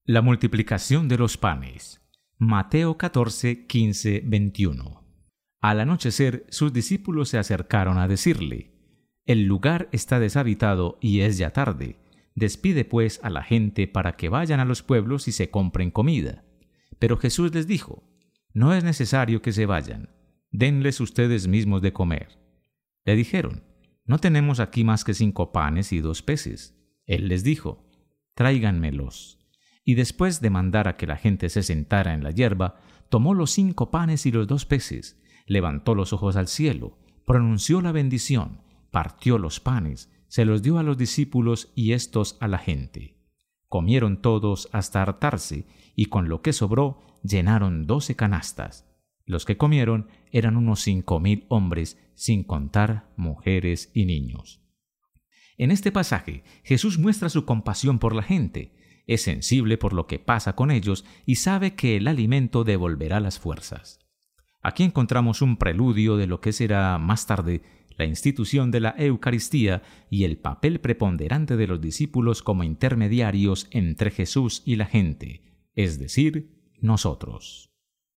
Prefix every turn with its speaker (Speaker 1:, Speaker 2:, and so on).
Speaker 1: La multiplicación de los panes. Mateo 14, 15, 21. Al anochecer, sus discípulos se acercaron a decirle: «El lugar está deshabitado y es ya tarde. Despide pues a la gente para que vayan a los pueblos y se compren comida». Pero Jesús les dijo: «No es necesario que se vayan. Denles ustedes mismos de comer». Le dijeron: «No tenemos aquí más que 5 panes y 2 peces». Él les dijo: «Tráiganmelos». Y después de mandar a que la gente se sentara en la hierba, tomó los 5 panes y los 2 peces, levantó los ojos al cielo, pronunció la bendición, partió los panes, se los dio a los discípulos y éstos a la gente. Comieron todos hasta hartarse, y con lo que sobró llenaron 12 canastas. Los que comieron eran unos 5,000 hombres, sin contar mujeres y niños. En este pasaje, Jesús muestra su compasión por la gente. Es sensible por lo que pasa con ellos y sabe que el alimento devolverá las fuerzas. Aquí encontramos un preludio de lo que será más tarde la institución de la Eucaristía y el papel preponderante de los discípulos como intermediarios entre Jesús y la gente, es decir, nosotros.